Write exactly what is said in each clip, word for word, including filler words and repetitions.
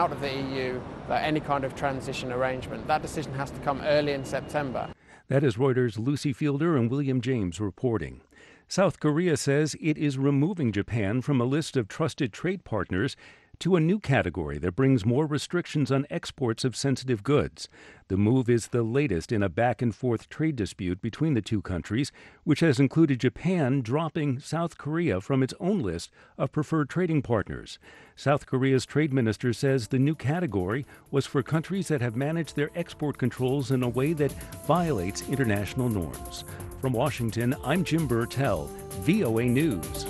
out of the E U, that any kind of transition arrangement. That decision has to come early in September. That is Reuters' Lucy Fielder and William James reporting. South Korea says it is removing Japan from a list of trusted trade partners to a new category that brings more restrictions on exports of sensitive goods. The move is the latest in a back-and-forth trade dispute between the two countries, which has included Japan dropping South Korea from its own list of preferred trading partners. South Korea's trade minister says the new category was for countries that have managed their export controls in a way that violates international norms. From Washington, I'm Jim Burtell, V O A News.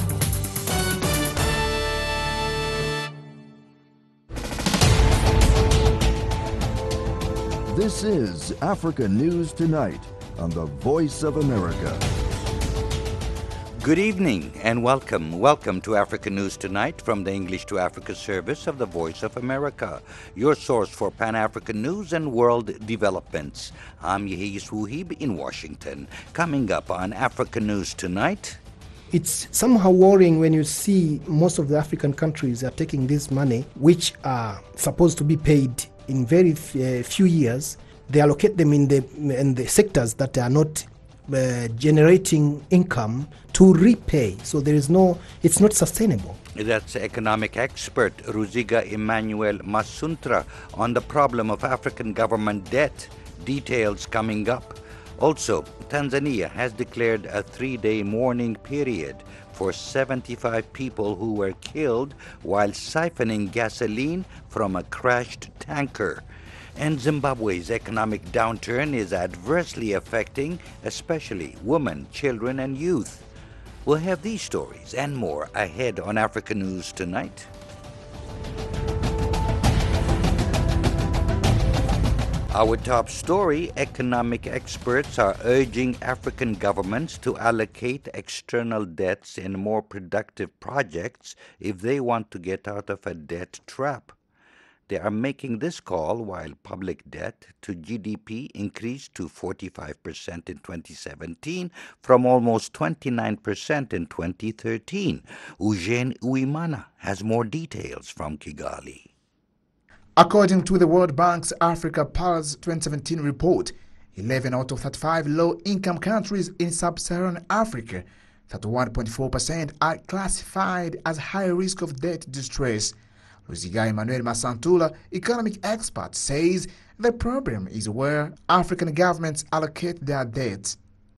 This is Africa News Tonight on the Voice of America. Good evening and welcome. Welcome to Africa News Tonight from the English to Africa service of the Voice of America, your source for Pan-African news and world developments. I'm Yehis Wuhib in Washington. Coming up on Africa News Tonight. It's somehow worrying when you see most of the African countries are taking this money, which are supposed to be paid in very f- uh, few years. They allocate them in the in the sectors that are not uh, generating income to repay. So there is no, it's not sustainable. That's economic expert Ruziga Emmanuel Masuntra on the problem of African government debt. Details coming up. Also, Tanzania has declared a three-day mourning period for seventy-five people who were killed while siphoning gasoline from a crashed tanker. And Zimbabwe's economic downturn is adversely affecting especially women, children, and youth. We'll have these stories and more ahead on Africa News Tonight. Our top story, economic experts are urging African governments to allocate external debts in more productive projects if they want to get out of a debt trap. They are making this call while public debt to G D P increased to forty-five percent in twenty seventeen from almost twenty-nine percent in twenty thirteen. Eugene Uimana has more details from Kigali. According to the World Bank's Africa Pulse twenty seventeen report, eleven out of thirty-five low-income countries in sub-Saharan Africa, thirty-one point four percent, are classified as high risk of debt distress. Ruziga Emmanuel Masantula, economic expert, says the problem is where African governments allocate their debt.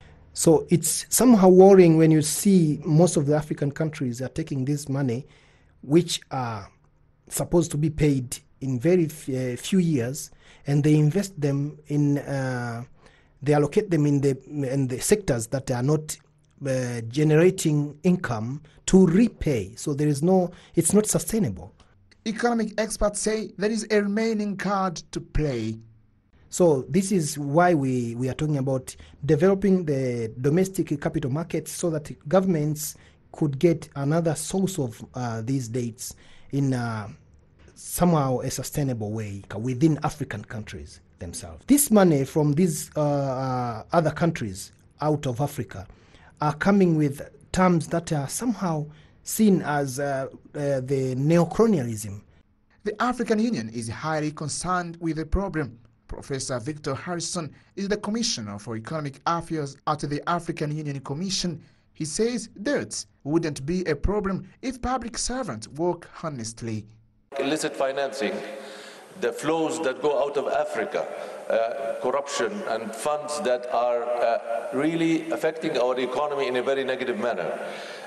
So it's somehow worrying when you see most of the African countries are taking this money, which are supposed to be paid in very f- uh, few years, and they invest them in, uh, they allocate them in the in the sectors that are not uh, generating income to repay. So there is no, it's not sustainable. Economic experts say there is a remaining card to play. So this is why we, we are talking about developing the domestic capital markets so that governments could get another source of uh, these debts in uh, somehow a sustainable way within African countries themselves. This money from these uh, uh, other countries out of Africa are coming with terms that are somehow seen as uh, uh, the neocolonialism. The African Union is highly concerned with the problem. Professor Victor Harrison is the Commissioner for Economic Affairs at the African Union Commission. He says debts wouldn't be a problem if public servants work honestly. Illicit financing, the flows that go out of Africa, uh, corruption and funds that are uh, really affecting our economy in a very negative manner.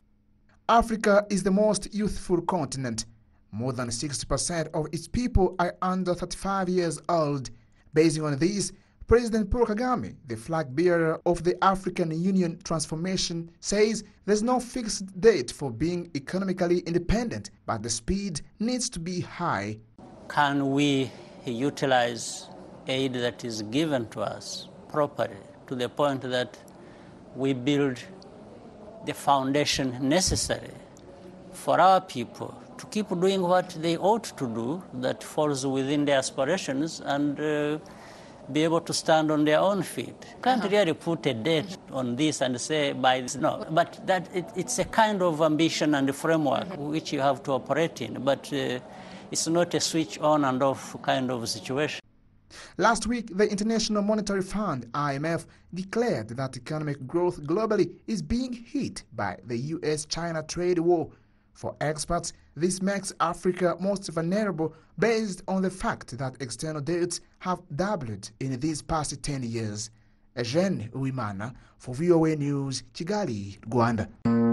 Africa is the most youthful continent. More than sixty percent of its people are under thirty-five years old. Based on this, President Paul Kagame, the flag bearer of the African Union transformation, says there's no fixed date for being economically independent, but the speed needs to be high. Can we utilize aid that is given to us properly to the point that we build the foundation necessary for our people to keep doing what they ought to do that falls within their aspirations and uh, be able to stand on their own feet? Can't really put a date on this and say by this, no. But that it, it's a kind of ambition and framework which you have to operate in. But uh, It's not a switch on and off kind of situation. Last week, the International Monetary Fund, I M F, declared that economic growth globally is being hit by the U S China trade war. For experts, this makes Africa most vulnerable based on the fact that external debts have doubled in these past ten years. Eugene Uwimana for V O A News, Kigali, Rwanda.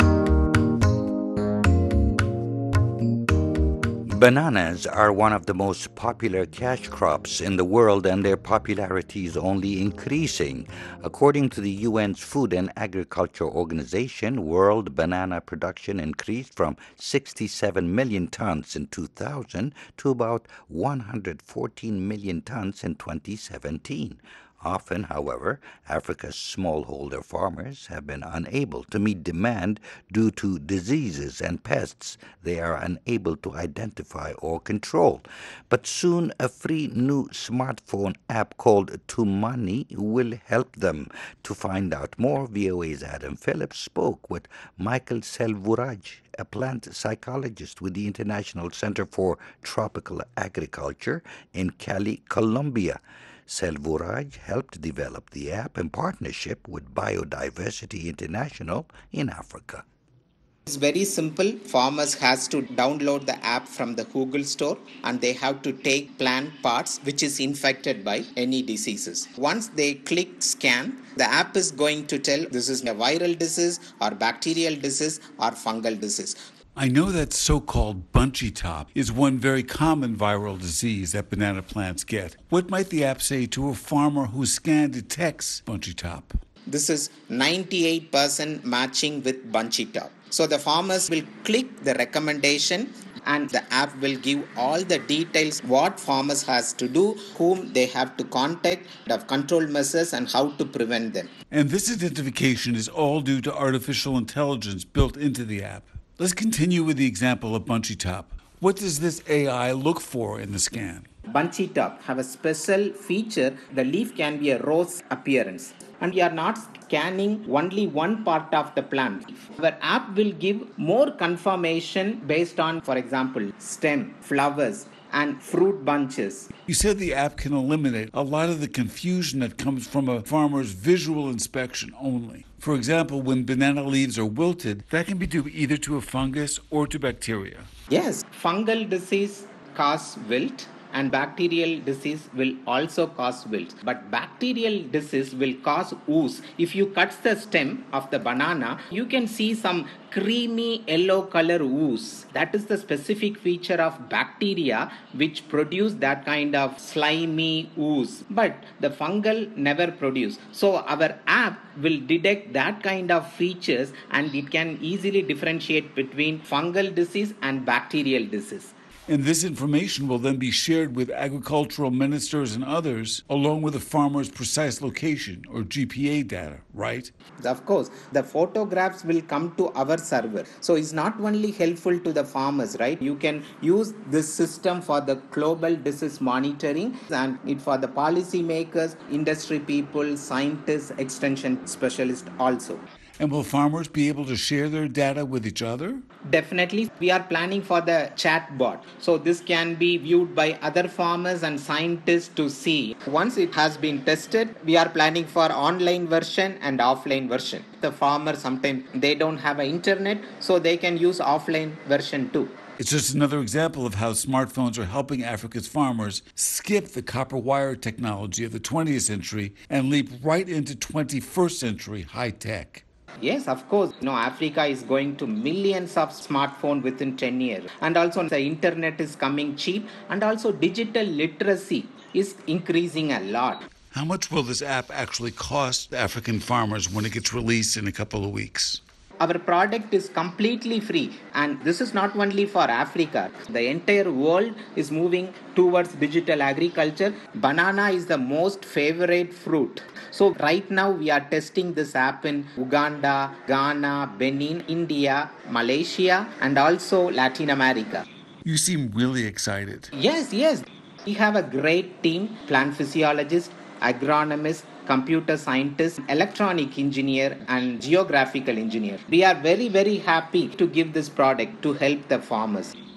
Bananas are one of the most popular cash crops in the world, and their popularity is only increasing. According to the U N's Food and Agriculture Organization, world banana production increased from sixty-seven million tons in two thousand to about one hundred fourteen million tons in twenty seventeen. Often, however, Africa's smallholder farmers have been unable to meet demand due to diseases and pests they are unable to identify or control. But soon a free new smartphone app called Tumani will help them. To find out more, V O A's Adam Phillips spoke with Michael Selvaraj, a plant psychologist with the International Center for Tropical Agriculture in Cali, Colombia. Selvaraj helped develop the app in partnership with Biodiversity International in Africa. It's very simple. Farmers has to download the app from the Google Store and they have to take plant parts which is infected by any diseases. Once they click scan, the app is going to tell this is a viral disease or bacterial disease or fungal disease. I know that so-called bunchy top is one very common viral disease that banana plants get. What might the app say to a farmer whose scan detects bunchy top? This is ninety-eight percent matching with bunchy top. So the farmers will click the recommendation and the app will give all the details what farmers has to do, whom they have to contact, the control measures and how to prevent them. And this identification is all due to artificial intelligence built into the app. Let's continue with the example of bunchy top. What does this A I look for in the scan? Bunchy top have a special feature. The leaf can be a rose appearance. And we are not scanning only one part of the plant. Our app will give more confirmation based on, for example, stem, flowers, and fruit bunches. You said the app can eliminate a lot of the confusion that comes from a farmer's visual inspection only. For example, when banana leaves are wilted, that can be due either to a fungus or to bacteria. Yes, fungal disease causes wilt and bacterial disease will also cause wilt. But bacterial disease will cause ooze. If you cut the stem of the banana, you can see some creamy yellow color ooze. That is the specific feature of bacteria which produce that kind of slimy ooze. But the fungal never produce. So our app will detect that kind of features and it can easily differentiate between fungal disease and bacterial disease. And this information will then be shared with agricultural ministers and others, along with the farmer's precise location or G P A data, right? Of course, the photographs will come to our server. So it's not only helpful to the farmers, right? You can use this system for the global disease monitoring and it for the policy makers, industry people, scientists, extension specialists also. And will farmers be able to share their data with each other? Definitely. We are planning for the chat bot. So this can be viewed by other farmers and scientists to see. Once it has been tested, we are planning for online version and offline version. The farmers sometimes they don't have an internet, so they can use offline version too. It's just another example of how smartphones are helping Africa's farmers skip the copper wire technology of the twentieth century and leap right into twenty-first century high tech. Yes, of course. You know, Africa is going to millions of smartphones within ten years. And also the internet is coming cheap. And also digital literacy is increasing a lot. How much will this app actually cost African farmers when it gets released in a couple of weeks? Our product is completely free. And this is not only for Africa. The entire world is moving towards digital agriculture. Banana is the most favorite fruit. So right now we are testing this app in Uganda, Ghana, Benin, India, Malaysia, and also Latin America. You seem really excited. Yes, yes. We have a great team, plant physiologists, agronomists, computer scientists, electronic engineer, and geographical engineer. We are very, very happy to give this product to help the farmers.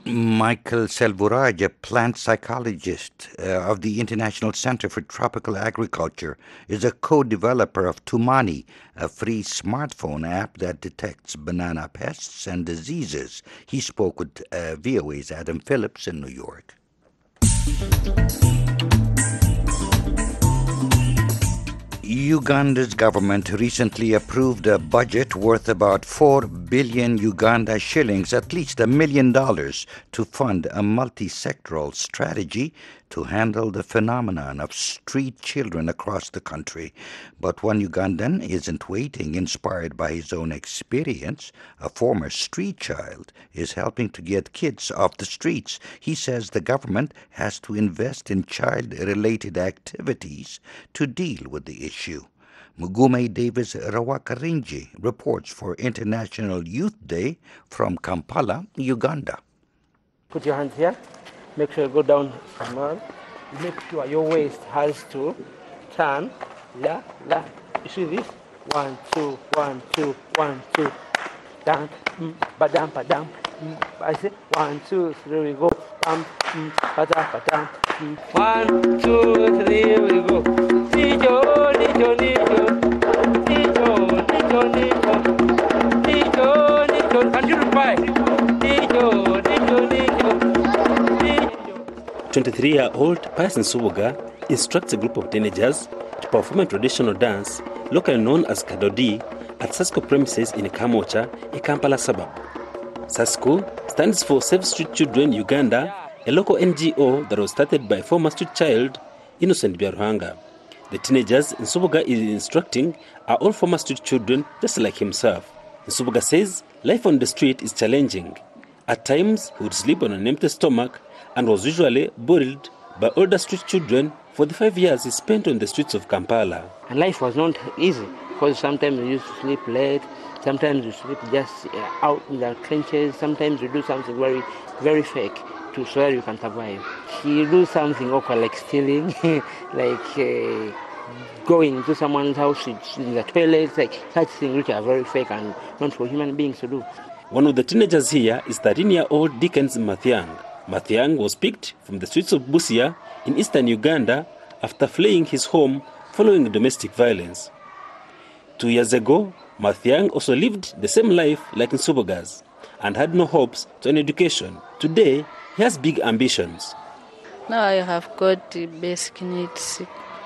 Michael Selvaraj, a plant psychologist uh, of the International Center for Tropical Agriculture, is a co-developer of Tumani, a free smartphone app that detects banana pests and diseases. He spoke with uh, V O A's Adam Phillips in New York. Uganda's government recently approved a budget worth about four billion Uganda shillings, at least a million dollars, to fund a multi-sectoral strategy to handle the phenomenon of street children across the country. But one Ugandan isn't waiting. Inspired by his own experience, a former street child is helping to get kids off the streets. He says the government has to invest in child-related activities to deal with the issue. Mugume Davis Rawakarinji reports for International Youth Day from Kampala, Uganda. Put your hands here. Make sure you go down small. Make sure your waist has to turn. La, la. You see this? One, two, one, two, one, two. Down, mm, badam, badam. Mm. I say one, two, three, we go. Bam, mm, badam, badam. Mm. One, two, three, we go. Nijo, nijo, nijo. Nijo, nijo, nijo. Nijo, nijo. Can you reply? Nijo, nijo, nijo. twenty-three-year-old Pius Nsubuga instructs a group of teenagers to perform a traditional dance, locally known as Kadodi, at SASCO premises in Kamocha, a Kampala suburb. SASCO stands for Save Street Children Uganda, a local N G O that was started by former street child Innocent Byarwanga. The teenagers Nsubuga is instructing are all former street children just like himself. Nsubuga says life on the street is challenging. At times, he would sleep on an empty stomach and was usually bullied by older street children for the five years he spent on the streets of Kampala. And life was not easy because sometimes you used to sleep late, sometimes you sleep just uh, out in the trenches, sometimes you do something very, very fake to so you can survive. You do something awkward like stealing, like uh, going into someone's house in the toilets, like such things which are very fake and not for human beings to do. One of the teenagers here is thirteen-year-old Dickens Mathiang. Mathiang was picked from the streets of Busia in eastern Uganda after fleeing his home following domestic violence. Two years ago, Mathiang also lived the same life like Nsubuga's and had no hopes to an education. Today, he has big ambitions. Now I have got basic needs,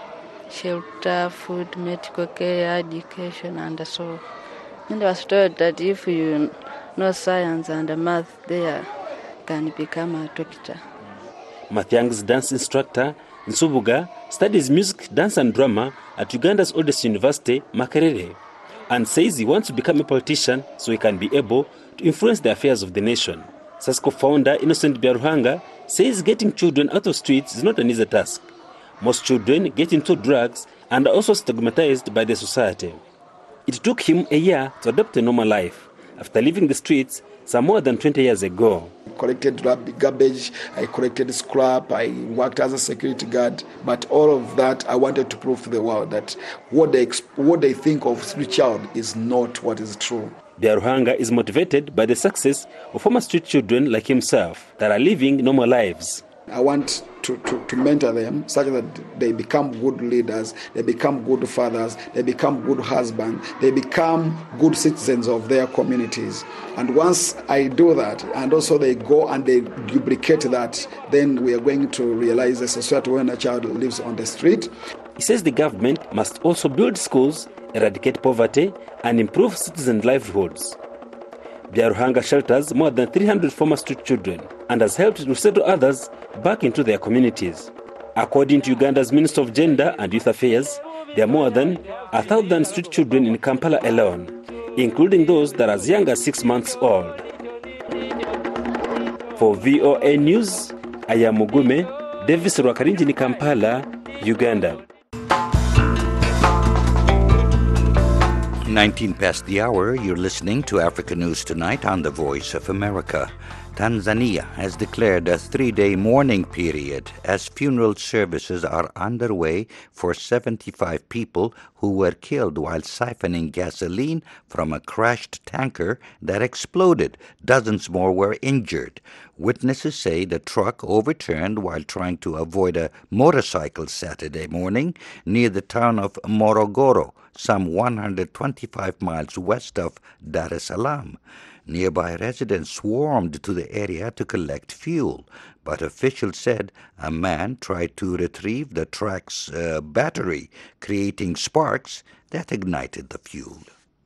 shelter, food, medical care, education, and so. And I was told that if you know science and math, there can become a doctor. Mathiang's dance instructor, Nsubuga, studies music, dance and drama at Uganda's oldest university, Makerere, and says he wants to become a politician so he can be able to influence the affairs of the nation. SASCO founder Innocent Byarwanga says getting children out of streets is not an easy task. Most children get into drugs and are also stigmatized by the society. It took him a year to adopt a normal life after leaving the streets some more than twenty years ago. I collected garbage, I collected scrap, I worked as a security guard, but all of that I wanted to prove to the world that what they, what they think of street child is not what is true. Byarwanga is motivated by the success of former street children like himself that are living normal lives. I want to, to, to mentor them such that they become good leaders, they become good fathers, they become good husbands, they become good citizens of their communities. And once I do that, and also they go and they duplicate that, then we are going to realize a society when a child lives on the street. He says the government must also build schools, eradicate poverty, and improve citizen livelihoods. Byarwanga shelters more than three hundred former street children and has helped to resettle others back into their communities. According to Uganda's Minister of Gender and Youth Affairs, there are more than a thousand street children in Kampala alone, including those that are as young as six months old. For V O A News, I am Mugume Davis Rwakarinji in Kampala, Uganda. nineteen past the hour, you're listening to Africa News Tonight on the Voice of America. Tanzania has declared a three-day mourning period as funeral services are underway for seventy-five people who were killed while siphoning gasoline from a crashed tanker that exploded. Dozens more were injured. Witnesses say the truck overturned while trying to avoid a motorcycle Saturday morning near the town of Morogoro, some one hundred twenty-five miles west of Dar es Salaam. Nearby residents swarmed to the area to collect fuel, but officials said a man tried to retrieve the truck's uh, battery, creating sparks that ignited the fuel.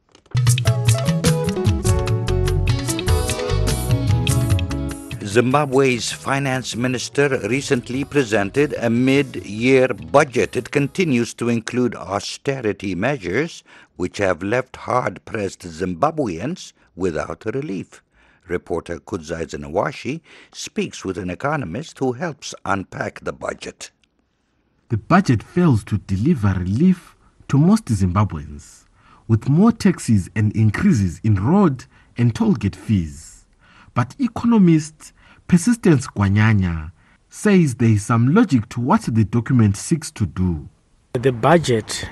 Zimbabwe's finance minister recently presented a mid-year budget. It continues to include austerity measures, which have left hard-pressed Zimbabweans without relief. Reporter Kudzai Zinawashi speaks with an economist who helps unpack the budget. The budget fails to deliver relief to most Zimbabweans, with more taxes and increases in road and toll gate fees. But economist Persistence Gwanyanya says there is some logic to what the document seeks to do. The budget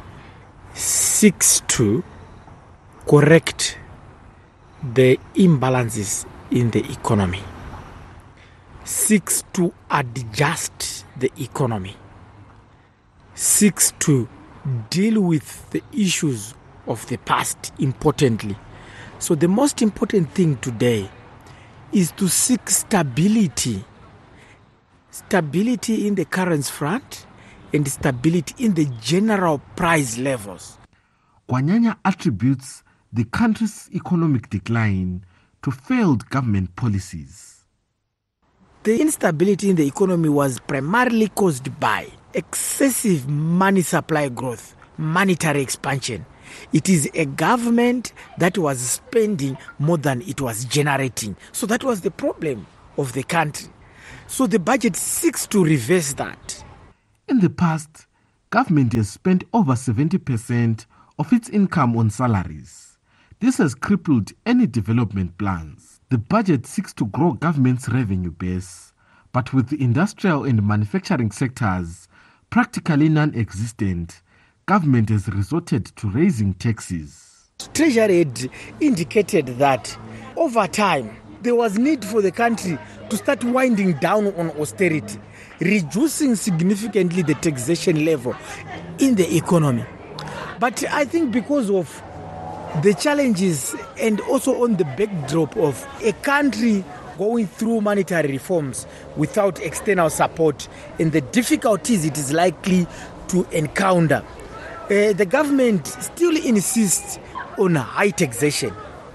seeks to correct the imbalances in the economy, seeks to adjust the economy, seeks to deal with the issues of the past importantly. So the most important thing today is to seek stability, stability in the currency front and stability in the general price levels. Gwanyanya attributes the country's economic decline to failed government policies. The instability in the economy was primarily caused by excessive money supply growth, monetary expansion. It is a government that was spending more than it was generating. So that was the problem of the country. So the budget seeks to reverse that. In the past, government has spent over seventy percent of its income on salaries. This has crippled any development plans. The budget seeks to grow government's revenue base, but with the industrial and manufacturing sectors practically non-existent, government has resorted to raising taxes. Treasury had indicated that over time there was need for the country to start winding down on austerity, reducing significantly the taxation level in the economy. But I think because of the challenges and also on the backdrop of a country going through monetary reforms without external support and the difficulties it is likely to encounter, Uh, the government still insists on high taxation.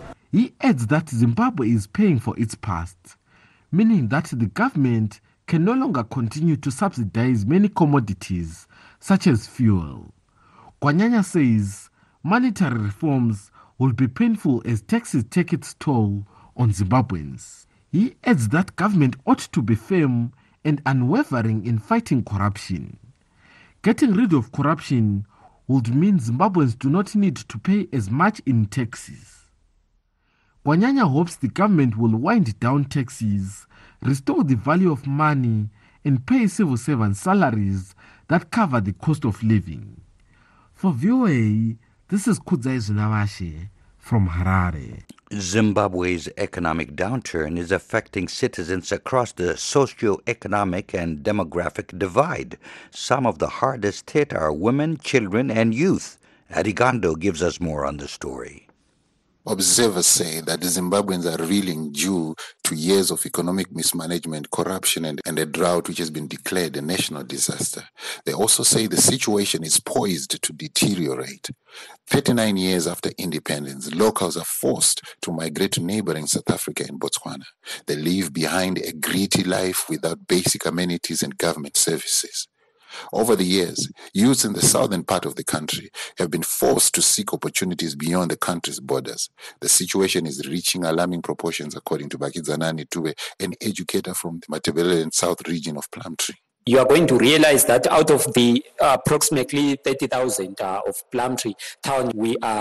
He adds that Zimbabwe is paying for its past, meaning that the government can no longer continue to subsidize many commodities, such as fuel. Gwanyanya says monetary reforms will be painful as taxes take its toll on Zimbabweans. He adds that government ought to be firm and unwavering in fighting corruption. Getting rid of corruption would mean Zimbabweans do not need to pay as much in taxes. Gwanyanya hopes the government will wind down taxes, restore the value of money, and pay civil servants salaries that cover the cost of living. For V O A, this is Kudzai Zinawashi from Harare. Zimbabwe's economic downturn is affecting citizens across the socio-economic and demographic divide. Some of the hardest hit are women, children, and youth. Arigondo gives us more on the story. Observers say that the Zimbabweans are reeling due to years of economic mismanagement, corruption, and, and a drought which has been declared a national disaster. They also say the situation is poised to deteriorate. thirty-nine years after independence, locals are forced to migrate to neighboring South Africa and Botswana. They leave behind a gritty life without basic amenities and government services. Over the years, youths in the southern part of the country have been forced to seek opportunities beyond the country's borders. The situation is reaching alarming proportions, according to Bakizanani Tube, an educator from the Matabeleland South region of Plumtree. You are going to realize that out of the uh, approximately thirty thousand uh, of Plumtree town, we are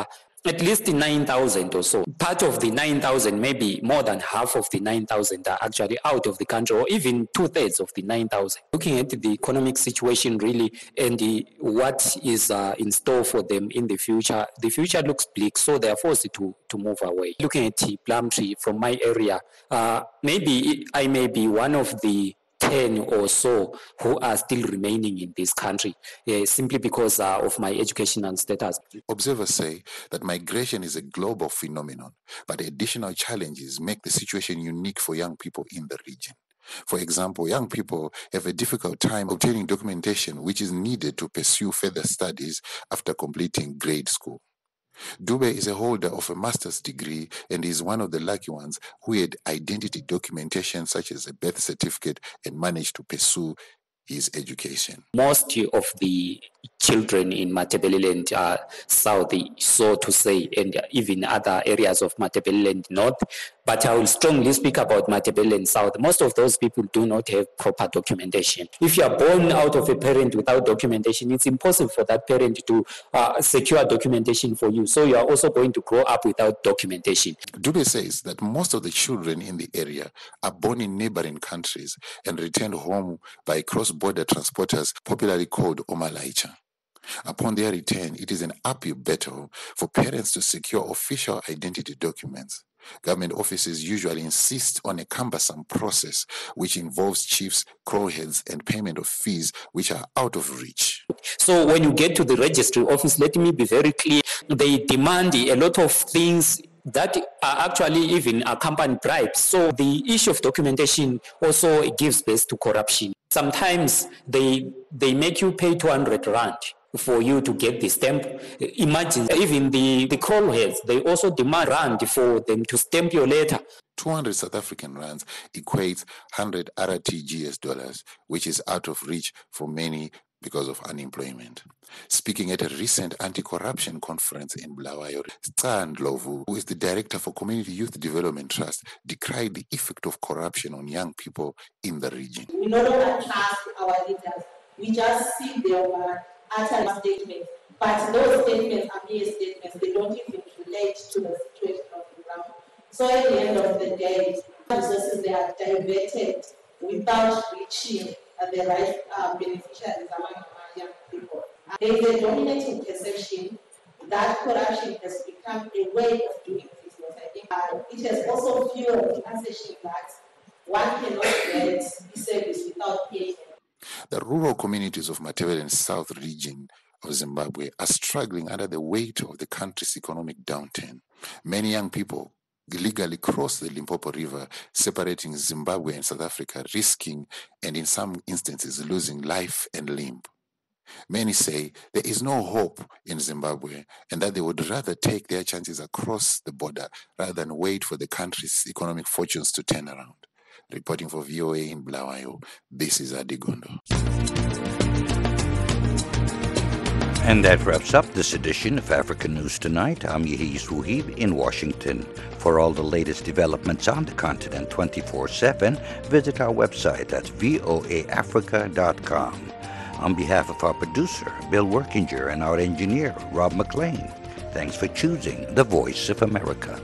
at least nine thousand or so. Part of the nine thousand, maybe more than half of the nine thousand are actually out of the country, or even two-thirds of the nine thousand. Looking at the economic situation really and the, what is uh, in store for them in the future, the future looks bleak, so they are forced to, to move away. Looking at Plumtree from my area, uh, maybe I may be one of the ten or so who are still remaining in this country, uh, simply because uh, of my educational status. Observers say that migration is a global phenomenon, but additional challenges make the situation unique for young people in the region. For example, young people have a difficult time obtaining documentation which is needed to pursue further studies after completing grade school. Dube is a holder of a master's degree and is one of the lucky ones who had identity documentation such as a birth certificate and managed to pursue his education. Most of the children in Matabeleland uh, South, so to say, and even other areas of Matabeleland North, but I will strongly speak about Matabeleland South. Most of those people do not have proper documentation. If you are born out of a parent without documentation, it's impossible for that parent to uh, secure documentation for you. So you are also going to grow up without documentation. Dube says that most of the children in the area are born in neighboring countries and returned home by cross-border transporters, popularly called Omalaicha. Upon their return, it is an uphill battle for parents to secure official identity documents. Government offices usually insist on a cumbersome process which involves chiefs, crowheads, and payment of fees which are out of reach. So when you get to the registry office, let me be very clear, they demand a lot of things that are actually even accompanied bribes. So the issue of documentation also gives birth to corruption. Sometimes they they make you pay two hundred rand for you to get the stamp. Imagine, even the, the crowheads, they also demand rand for them to stamp your letter. two hundred South African rands equates one hundred R T G S dollars, which is out of reach for many because of unemployment. Speaking at a recent anti-corruption conference in Bulawayo, Tsa Ndlovu, who is the director for Community Youth Development Trust, decried the effect of corruption on young people in the region. We no longer trust our leaders. We just see their utter statements, but those statements are mere statements. They don't even relate to the situation of the ground. So at the end of the day, resources they are diverted without reaching uh, the right uh, beneficiaries among our young people. Uh, there is a dominating perception that corruption has become a way of doing business. I think uh, it has also fueled the assertion that one cannot get the service without paying. The rural communities of Matabeleland South region of Zimbabwe are struggling under the weight of the country's economic downturn. Many young people illegally cross the Limpopo River, separating Zimbabwe and South Africa, risking and in some instances losing life and limb. Many say there is no hope in Zimbabwe and that they would rather take their chances across the border rather than wait for the country's economic fortunes to turn around. Reporting for V O A in Bulawayo, this is Adigondo. And that wraps up this edition of African News Tonight. I'm Yehis Wuhib in Washington. For all the latest developments on the continent twenty-four seven, visit our website at voa africa dot com. On behalf of our producer, Bill Workinger, and our engineer, Rob McLean, thanks for choosing the Voice of America.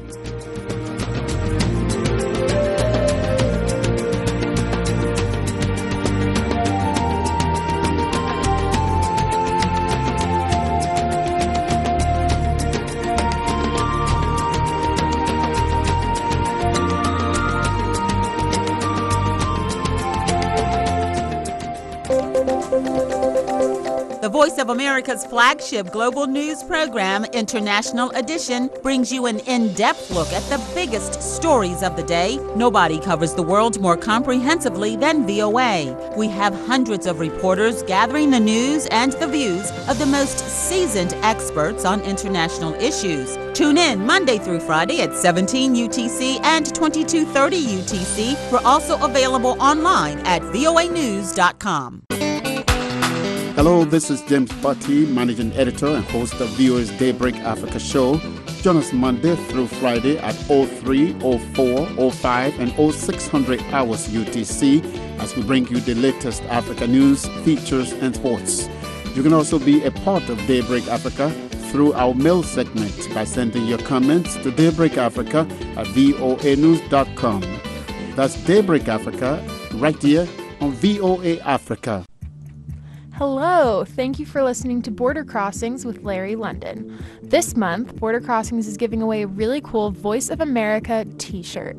The Voice of America's flagship global news program, International Edition, brings you an in-depth look at the biggest stories of the day. Nobody covers the world more comprehensively than V O A. We have hundreds of reporters gathering the news and the views of the most seasoned experts on international issues. Tune in Monday through Friday at seventeen U T C and twenty-two thirty U T C. We're also available online at voa news dot com. Hello, this is James Patti, Managing Editor and host of V O A's Daybreak Africa show. Join us Monday through Friday at oh three, oh four, oh five, and oh six hundred hours U T C as we bring you the latest Africa news, features, and sports. You can also be a part of Daybreak Africa. through our mail segment by sending your comments to Daybreak Africa at voa news dot com. That's Daybreak Africa, right here on V O A Africa. Hello, thank you for listening to Border Crossings with Larry London. This month, Border Crossings is giving away a really cool Voice of America t-shirt.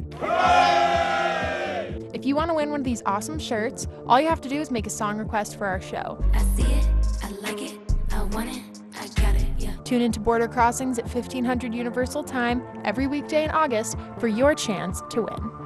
If you want to win one of these awesome shirts, all you have to do is make a song request for our show. I see it, I like it, I want it, I got it, yeah. Tune into Border Crossings at fifteen hundred Universal Time every weekday in August for your chance to win.